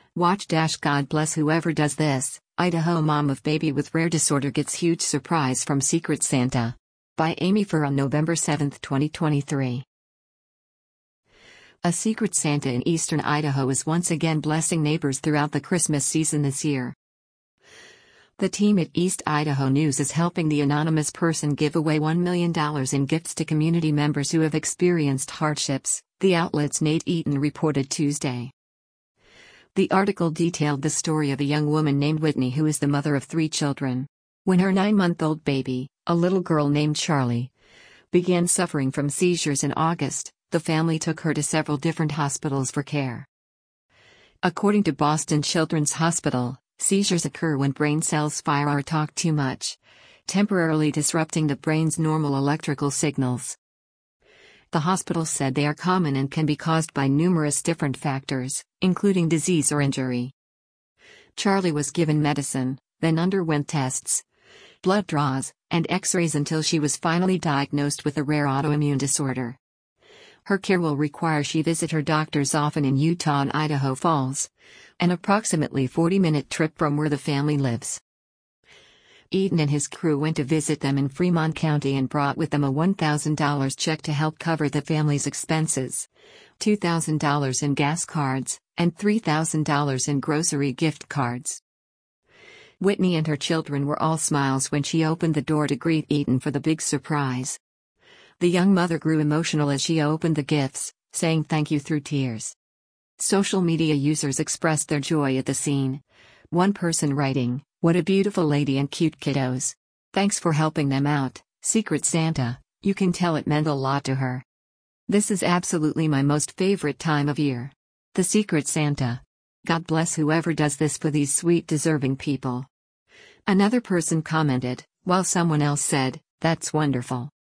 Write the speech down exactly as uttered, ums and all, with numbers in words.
Watch dash God bless whoever does this. Idaho mom of baby with rare disorder gets huge surprise from Secret Santa. By Amy Furr on November seventh, twenty twenty-three. A Secret Santa in eastern Idaho is once again blessing neighbors throughout the Christmas season this year. The team at East Idaho News is helping the anonymous person give away one million dollars in gifts to community members who have experienced hardships, the outlet's Nate Eaton reported Tuesday. The article detailed the story of a young woman named Whitney who is the mother of three children. When her nine-month-old baby, a little girl named Charlie, began suffering from seizures in August, the family took her to several different hospitals for care. According to Boston Children's Hospital, seizures occur when brain cells fire or talk too much, temporarily disrupting the brain's normal electrical signals. The hospital said they are common and can be caused by numerous different factors, including disease or injury. Charlie was given medicine, then underwent tests, blood draws, and x-rays until she was finally diagnosed with a rare autoimmune disorder. Her care will require she visit her doctors often in Utah and Idaho Falls, an approximately forty-minute trip from where the family lives. Eaton and his crew went to visit them in Fremont County and brought with them a one thousand dollars check to help cover the family's expenses, two thousand dollars in gas cards, and three thousand dollars in grocery gift cards. Whitney and her children were all smiles when she opened the door to greet Eaton for the big surprise. The young mother grew emotional as she opened the gifts, saying thank you through tears. Social media users expressed their joy at the scene. One person writing, "What a beautiful lady and cute kiddos. Thanks for helping them out, Secret Santa, you can tell it meant a lot to her. This is absolutely my most favorite time of year. The Secret Santa. God bless whoever does this for these sweet deserving people." Another person commented, while someone else said, "That's wonderful.